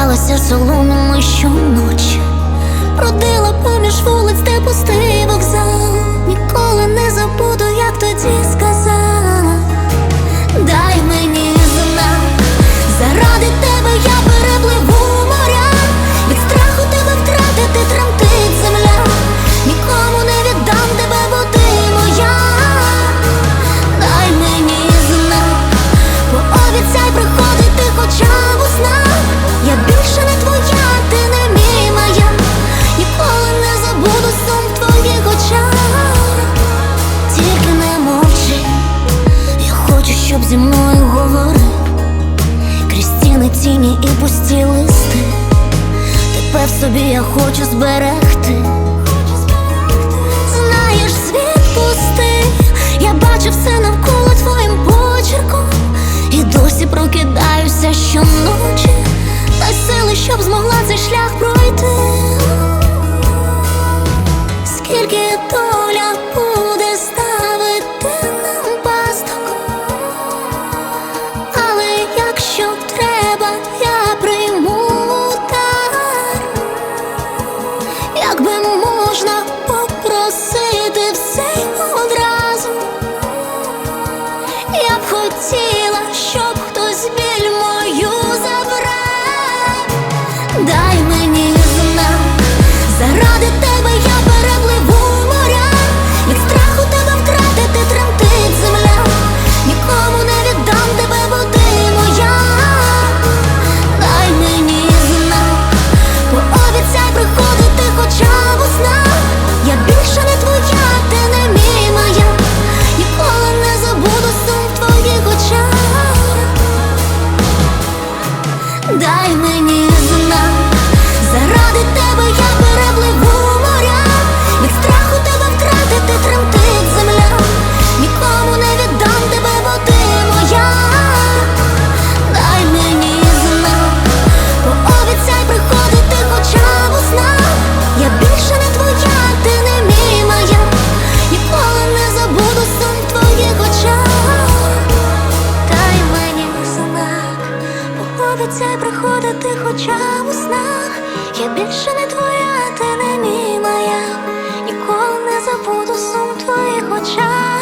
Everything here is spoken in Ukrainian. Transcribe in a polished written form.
Вдягалася соломами щоночі, бродила поміж вулиць, де пустий вокзал. Ніколи не забуду, як тоді сказала: дай мені знак, заради тебе я перепливу моря. Від страху тебе втратити тремтить земля. Нікому не віддам тебе, бо ти моя. Дай мені знак, пообіцяй приходити хоча б у снах. Я більше не твоя, ти не мій моя. Ніколи не забуду сум в твоїх очах. Тільки не мовчи, я хочу, щоб зі мною говорив. Крізь стіни, тіні і пусті листи, тебе в собі я хочу зберегти. Знаєш, світ пустий, я бачу все навколо твоїм почерком. І досі прокидаюся щоночі, дай сили, щоб змогла цей шлях пройти. Скільки доля буде ставити нам пасток, але якщо треба, я прийму удар. Якби можна попросити все одразу, я б хотіла, щоб хтось біль мою забрав. Дай мені знак, заради тебе я перепливу моря. Від страху тебе втратити тремтить земля. Нікому не віддам тебе, бо ти моя. Дай мені знак, пообіцяй приходити хоча б у снах. Я більше не твоя, ти не мій моя. Ніколи не забуду сум в твоїх очах. Дай мені знак, заради тебе я перепливу моря. Від страху тебе втратити тремтить земля. Нікому не віддам тебе, бо ти моя. Дай мені знак, пообіцяй приходити хоча б у снах. Я більше не твоя, ти не мій моя. Ніколи не забуду сум в твоїх очах. Дай мені знак, пообіцяй приходити хоча б у снах. Я більше не твоя, ти не мій моя. Ніколи не забуду сум в твоїх очах.